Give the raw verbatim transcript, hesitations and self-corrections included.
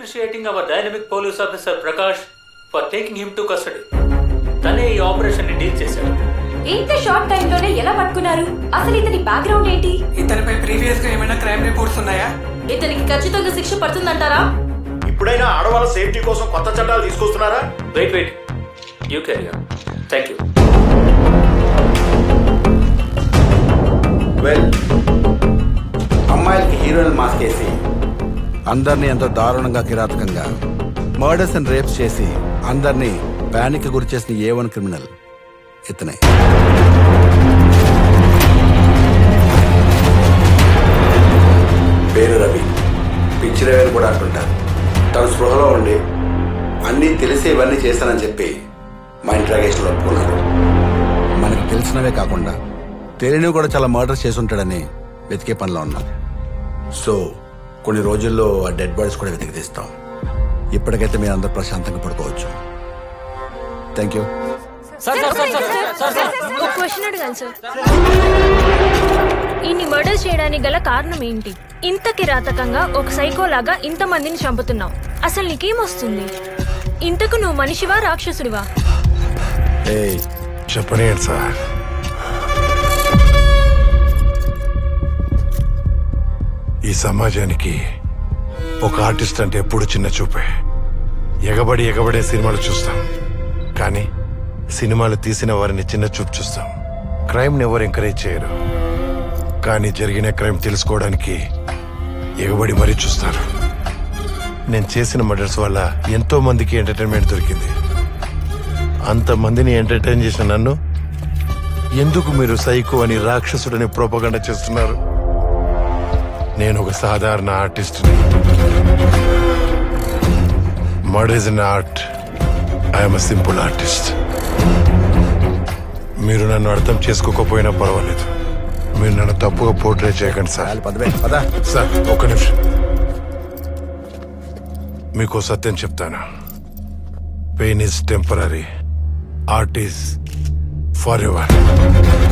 appreciating our dynamic police officer Prakash for taking him to custody. తనే ఈ operation ని deal చేశాడు. ఇంత షార్ట్ టైం లోనే ఎలా పట్టుకున్నారు? అసలు ఇతని బ్యాక్గ్రౌండ్ ఏంటి? ఇతనిపై ప్రీవియస్ గా ఏమైనా క్రైమ్ రిపోర్ట్స్ ఉన్నాయా? ఇతనికి ఖచ్చితంగా శిక్ష పడుతుందంటారా? ఇప్పుడైనా ఆడవాళ్ళ సేఫ్టీ కోసం కొత్త చట్టాలు తీసుకొస్తున్నారా? Wait wait you carry on. Thank you. Well, అమ్మాయిలకి హీరోయిన్ మాస్క్ వేసి అందరినీ ఎంతో దారుణంగా కిరాతకంగా మర్డర్స్ అండ్ రేప్స్ చేసి అందరినీ ప్యానిక్ గురి చేసిన ఏ వన్ క్రిమినల్ ఇతనే. పేరు రవి, పిచ్చి రవి అని కూడా అంటుంటారు. తను స్పృహలో ఉండి అన్నీ తెలిసి ఇవన్నీ చేశానని చెప్పి మా ఇంట్రాగేషన్లో ఒప్పుకున్నారు. మనకు తెలిసినవే కాకుండా తెలియనివి కూడా చాలా మర్డర్స్ చేసి ఉంటాడని వెతికే పనిలో ఉన్నాం. సో కొన్ని రోజుల్లో ఆ డెడ్ బాడీస్ కూడా వెతికి తీస్తాం. ఇప్పటికైతే మీరు అందరూ ప్రశాంతంగా పడుకోవచ్చు. Thank you. ఒక క్వశ్చన్ అడగాలి సార్. ఇన్ని మర్డర్స్ చేయడానికి గల కారణం ఏంటి? ఇంత కిరాతకంగా ఒక సైకోలాగా ఇంత మందిని చంపుతున్నావు. అసలు నీకేమొస్తుంది? ఇంతకు నువ్వు మనిషివా రాక్షసుడివా? చెప్పనేంటి సార్, ఈ సమాజానికి ఒక ఆర్టిస్ట్ అంటే ఎప్పుడు చిన్న చూపే. ఎగబడి ఎగబడే సినిమాలు చూస్తాం, కానీ సినిమాలు తీసిన వారిని చిన్న చూపు చూస్తాం. క్రైమ్ని ఎవరు ఎంకరేజ్ చేయరు, కానీ జరిగిన క్రైమ్ తెలుసుకోవడానికి ఎగబడి మరీ చూస్తారు. నేను చేసిన మర్డర్స్ వల్ల ఎంతో మందికి ఎంటర్టైన్మెంట్ దొరికింది. అంతమందిని ఎంటర్టైన్ చేసిన నన్ను ఎందుకు మీరు సైకో అని రాక్షసుడని ప్రోపగండా చేస్తున్నారు? నేను ఒక సాధారణ ఆర్టిస్ట్ని. Murder is an art. I'm a simple artist. మీరు నన్ను అర్థం చేసుకోకపోయినా పర్వాలేదు, మీరు నన్ను తప్పుగా పోర్ట్రే చేయకండి సార్. సార్ ఒక్క నిమిషం, మీకు సత్యం చెప్తాను. Pain is temporary, art is for ever.